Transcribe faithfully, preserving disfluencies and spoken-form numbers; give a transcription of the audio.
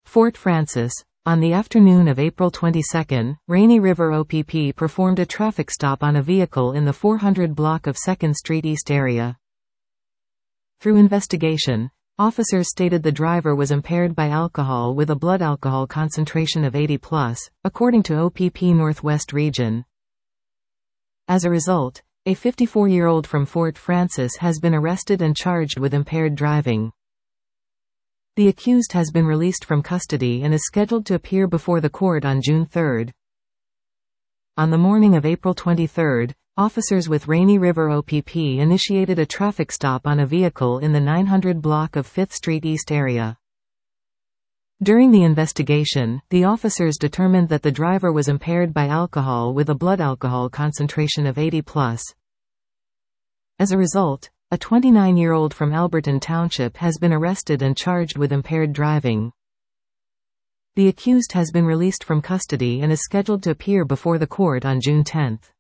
Fort Frances. On the afternoon of April twenty-second, Rainy River O P P performed a traffic stop on a vehicle in the four hundred block of second Street East area. Through investigation, officers stated the driver was impaired by alcohol with a blood alcohol concentration of eighty plus, according to O P P Northwest Region. As a result, a fifty-four-year-old from Fort Frances has been arrested and charged with impaired driving. The accused has been released from custody and is scheduled to appear before the court on June third. On the morning of April twenty-third, officers with Rainy River O P P initiated a traffic stop on a vehicle in the nine hundred block of fifth Street East area. During the investigation, the officers determined that the driver was impaired by alcohol with a blood alcohol concentration of eighty plus. As a result, a twenty-nine-year-old from Alberton Township has been arrested and charged with impaired driving. The accused has been released from custody and is scheduled to appear before the court on June tenth.